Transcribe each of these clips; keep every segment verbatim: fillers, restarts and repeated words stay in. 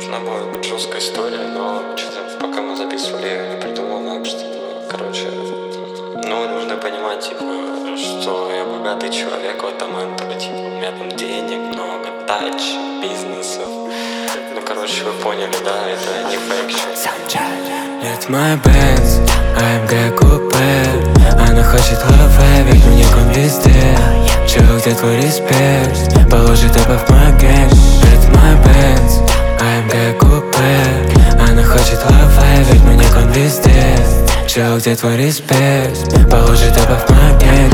Должна была быть жесткая история, но что-то пока мы записывали, я не придумал нам, что, короче, ну, вы должны понимать, типа, что я богатый человек в этом момент, типа, у меня там денег много, тач, бизнесов. Ну, короче, вы поняли, да, это не фэкшн. Это мой Бенз, а эм гэ купе. Она хочет лавэ, ведь мне кон везде. Чел, где твой респект? Положи добавь в мой гэнг. Это мой Бенз, а эм гэ купе. Она хочет лавэ, ведь мне кон везде. Чел, где твой респект? Положи добавь в мой гэнг.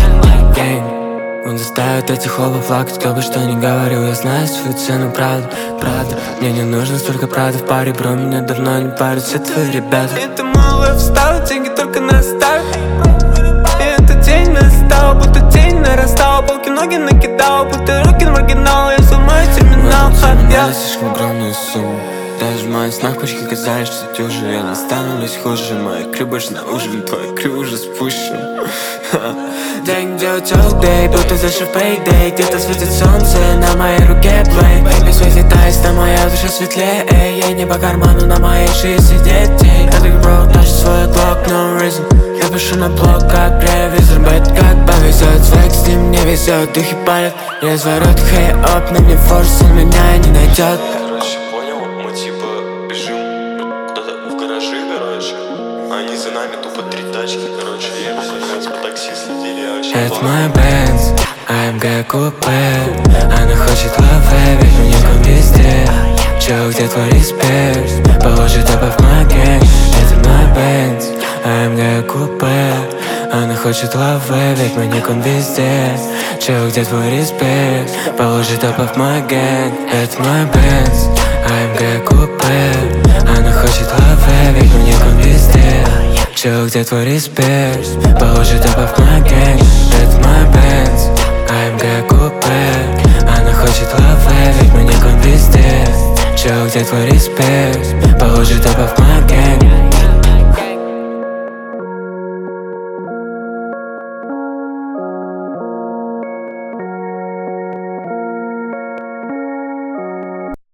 Он заставит этих олов плакать, кто бы что ни говорил. Я знаю свою цену, правда, правда. Мне не нужно столько правды в паре, бро, меня давно не парят все твои ребята. Это мой лайфстайл, деньги только наставь. И этот день настал, будто день нарастал. Полки ноги накидал, будто руки на маргинал. Я сломаю терминал, я слишком огромную сумму. Даже в моих снах почти казались, что дюжи. Я не становлюсь хуже, моя крю больше на ужин. Твой крю уже спущен. День делать all day, будто зашив payday. Где-то светит солнце, на моей руке плей. Baby, свой летает, на моя душа светлее. Эй, ей не по карману, на моей шее сидеть. Эй, я так бро, тащу свой Glock, no reason. Я пишу на блог, как ревизор, бэт, как повезет. Свек с ним не везет, духи палят. Разворот, хей, оп, на мне форс, он меня не найдет. Короче, понял, мы типа бежим куда-то в гаражи, короче. Они за нами тупо три тачки, короче, я сейчас по такси следили, я вообще. Это мой Бенз, а эм гэ купе. Она хочет лавэ, ведь мне кон везде. Чел, где твой респект? Положи добавь в мой гэнг. Это мой Бенз, а эм гэ купе. Она хочет лавэ, ведь мне кон везде. Чел, где твой респект? Положи добавь в мой гэнг. Это мой Бенз, а эм гэ купе. Она хочет лавэ, ведь мне кон везде. Чел, где твой респект? Положи добавь в мой гэнг. Это мой Бенз, а эм гэ купе. Она хочет лавэ, ведь мне кон везде. Чел, где твой респект? Положи добавь в мой гэнг.